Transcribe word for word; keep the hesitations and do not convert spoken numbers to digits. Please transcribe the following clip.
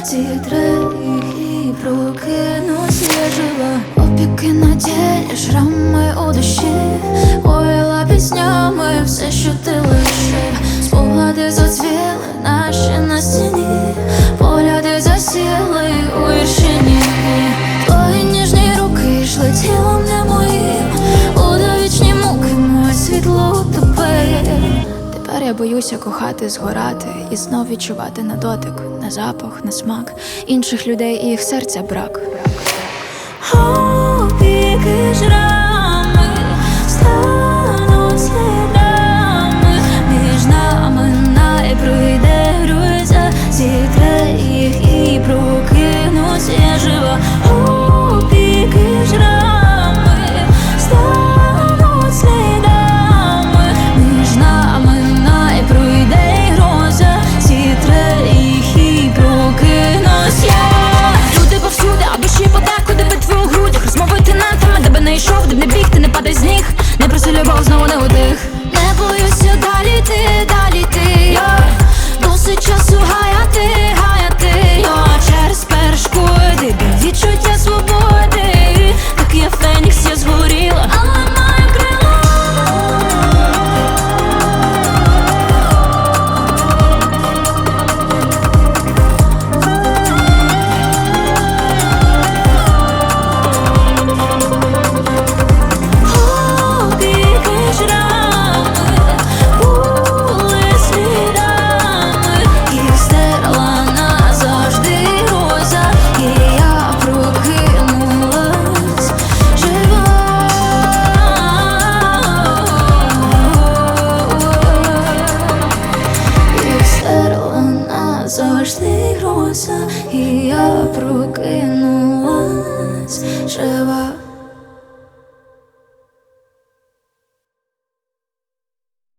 зітре їх і прокинусь я жива. Опіки на тілі, шрами у душі, поїла піснями все, що ти лишив. Спогади зацвіли наші на стіні, погляди засіли у віршині. Твої ніжні руки йшли тілом не моїм, у довічні муки моє світло тупе. Тепер я боюся кохати, згорати і знов відчувати на дотик, на запах, на смак інших людей і їх серця брак. Опіки жрами стануть слідами, між нами най пройде гроза, зітре їх і прокинусь я жива. Опіки жрами стануть слідами, між нами най пройде гроза, зітре їх і прокинусь я. Люди повсюди, а душі подекуди в твоїх грудях. Розмовити на теми, де би не йшов, де б не біг, ти не падай з ніг. Не проси любов, знову не утих. Не боюся далі йти, далі йти, я досить часу гаяти, гаяти, я через перешкоди до відчуття свободи. Так я фенікс, я згоріла, але маю крила. Опіки жрами були слідами, їх стерла назавжди гроза, і я прокинулась жива. Їх стерла назавжди гроза, і я прокинулась.